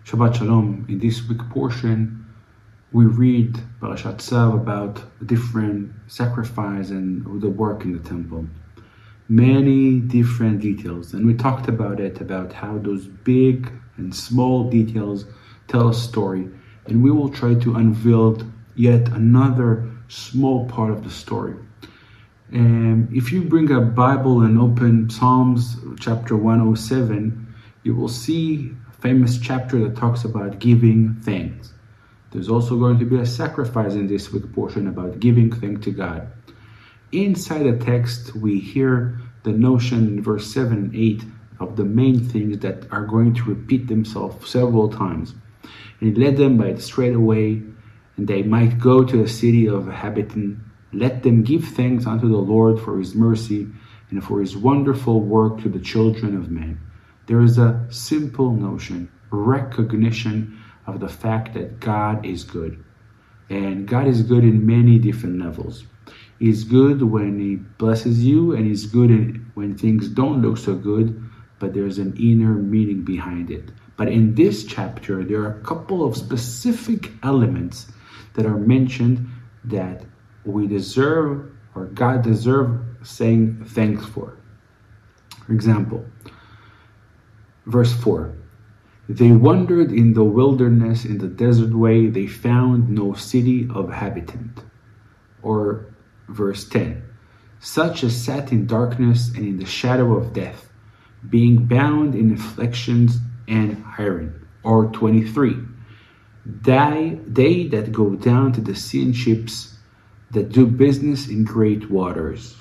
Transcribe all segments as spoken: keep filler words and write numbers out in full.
Shabbat Shalom. In this week portion, we read Parashat Tzav about different sacrifice and the work in the temple. Many different details, and we talked about it, about how those big and small details tell a story, and we will try to unveil yet another small part of the story. And if you bring a Bible and open Psalms chapter one oh seven, you will see a famous chapter that talks about giving thanks. There's also going to be a sacrifice in this week portion about giving thanks to God. Inside the text, we hear the notion in verse seven and eight of the main things that are going to repeat themselves several times. And he led them by the straight away, and they might go to a city of inhabitants. Let them give thanks unto the Lord for his mercy and for his wonderful work to the children of men. There is a simple notion, recognition of the fact that God is good. And God is good in many different levels. He's good when he blesses you, and he's good in, when things don't look so good, but there's an inner meaning behind it. But in this chapter, there are a couple of specific elements that are mentioned that we deserve, or God deserves saying thanks for. For example, verse four. They wandered in the wilderness, in the desert way, they found no city of inhabitant. Or verse ten. Such as sat in darkness and in the shadow of death, being bound in afflictions and iron. Or twenty-three. They, they that go down to the sea in ships, that do business in great waters.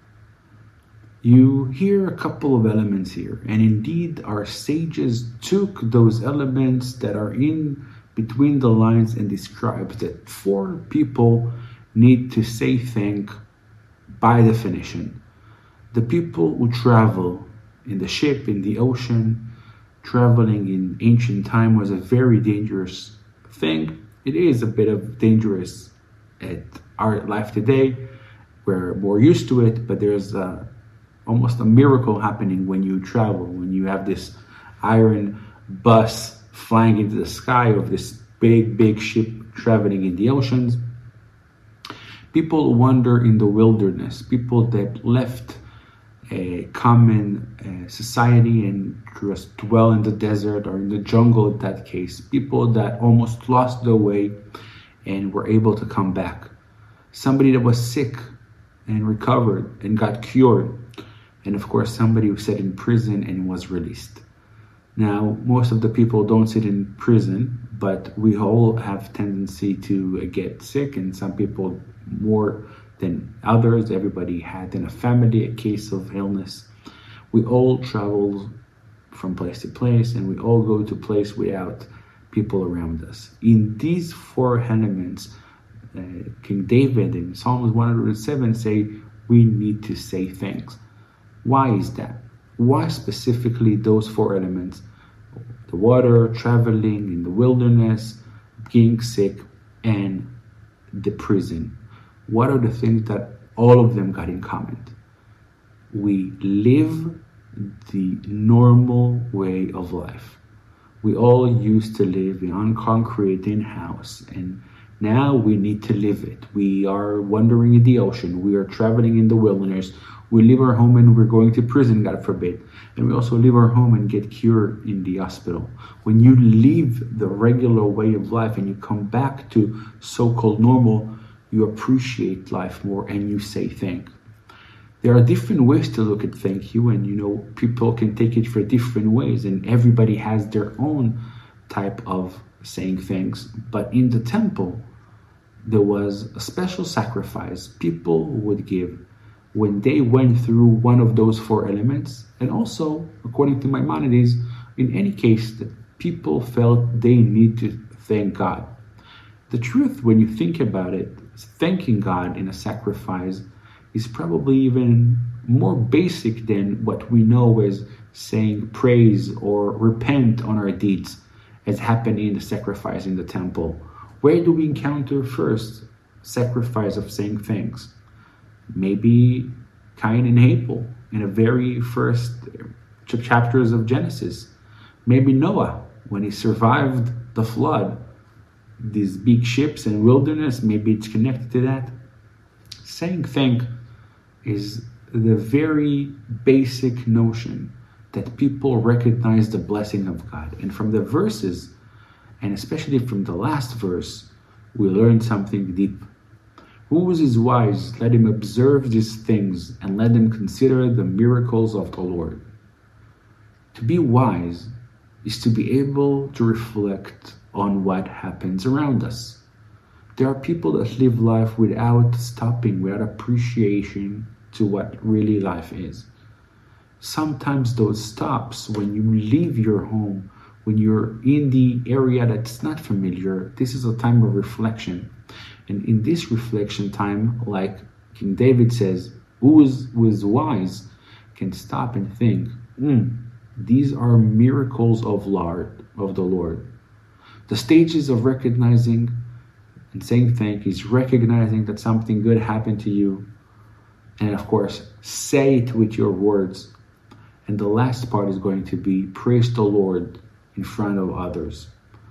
You hear a couple of elements here, and indeed our sages took those elements that are in between the lines and describes that four people need to say thank by definition. The people who travel in the ship, in the ocean, traveling in ancient time was a very dangerous thing. It is a bit of dangerous at our life today. We're more used to it, but there's a, almost a miracle happening when you travel, when you have this iron bus flying into the sky of this big, big ship traveling in the oceans. People wander in the wilderness, people that left a common uh, society and just dwell in the desert or in the jungle in that case. People that almost lost their way and were able to come back. Somebody that was sick and recovered and got cured. And of course, somebody who sat in prison and was released. Now, most of the people don't sit in prison, but we all have tendency to get sick, and some people more than others. Everybody had in a family a case of illness. We all travel from place to place, and we all go to place without people around us. In these four elements, uh, King David in Psalms one oh seven say we need to say thanks. Why is that? Why specifically those four elements? The water, traveling in the wilderness, being sick, and the prison. What are the things that all of them got in common? We live the normal way of life. We all used to live in unconcrete in-house, and now we need to live it. We are wandering in the ocean. We are traveling in the wilderness. We leave our home and we're going to prison, God forbid. And we also leave our home and get cured in the hospital. When you leave the regular way of life and you come back to so-called normal, you appreciate life more and you say thank. There are different ways to look at thank you, and you know, people can take it for different ways, and everybody has their own type of saying thanks. But in the temple, there was a special sacrifice people would give when they went through one of those four elements, and also, according to Maimonides, in any case that people felt they need to thank God. The truth, when you think about it, is thanking God in a sacrifice is probably even more basic than what we know as saying praise or repent on our deeds, as happened in the sacrifice in the temple. Where do we encounter first sacrifice of saying thanks? Maybe Cain and Abel in the very first chapters of Genesis. Maybe Noah when he survived the flood, these big ships and wilderness, maybe it's connected to that. Saying thank is the very basic notion that people recognize the blessing of God. And from the verses, and especially from the last verse, we learn something deep. Who is wise? Let him observe these things and let them consider the miracles of the Lord. To be wise is to be able to reflect on what happens around us. There are people that live life without stopping, without appreciation to what really life is. Sometimes those stops, when you leave your home, when you're in the area that's not familiar, this is a time of reflection. And in this reflection time, like King David says, who is, who is wise can stop and think, mm, these are miracles of Lord, of the Lord. The stages of recognizing and saying thank you is recognizing that something good happened to you. And of course, say it with your words. And the last part is going to be praise the Lord in front of others.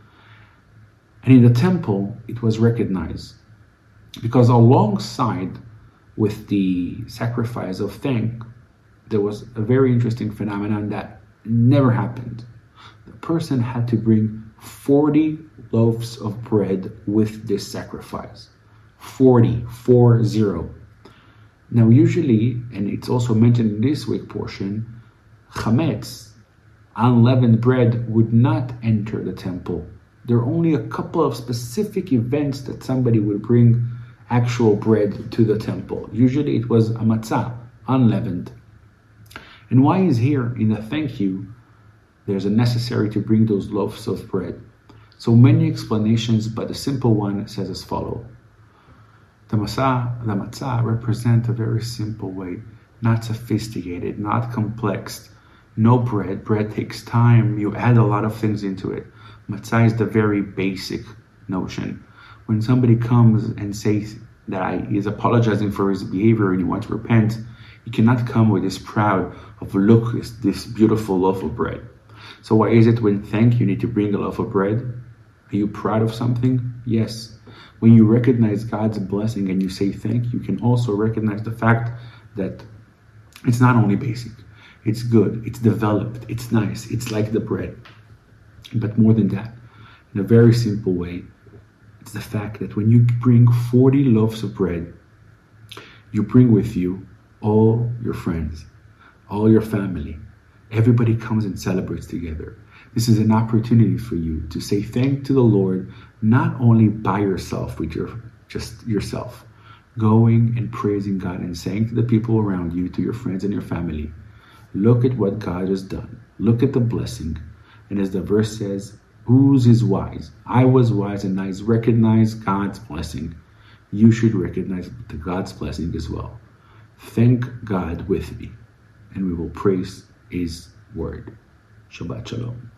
And in the temple, it was recognized. Because alongside with the sacrifice of thank, there was a very interesting phenomenon that never happened. The person had to bring forty loaves of bread with this sacrifice. forty, four zero. Now usually, and it's also mentioned in this week portion, chametz, unleavened bread, would not enter the temple. There are only a couple of specific events that somebody would bring actual bread to the temple. Usually it was a matzah, unleavened. And why is here in the thank you, there's a necessary to bring those loaves of bread? So many explanations, but the simple one says as follows. The matzah, the matzah represent a very simple way, not sophisticated, not complex. No bread. Bread takes time. You add a lot of things into it. Matzah is the very basic notion. When somebody comes and says that I, is apologizing for his behavior and he wants to repent, he cannot come with this proud of, look, this, this beautiful loaf of bread. So why is it when thank you, you need to bring a loaf of bread? Are you proud of something? Yes. When you recognize God's blessing and you say thank you, you can also recognize the fact that it's not only basic. It's good, it's developed, it's nice, it's like the bread. But more than that, in a very simple way, it's the fact that when you bring forty loaves of bread, you bring with you all your friends, all your family. Everybody comes and celebrates together. This is an opportunity for you to say thank to the Lord, not only by yourself, with your just yourself, going and praising God and saying to the people around you, to your friends and your family, look at what God has done. Look at the blessing. And as the verse says, whose is wise? I was wise and I recognize God's blessing. You should recognize the God's blessing as well. Thank God with me, and we will praise His word. Shabbat Shalom.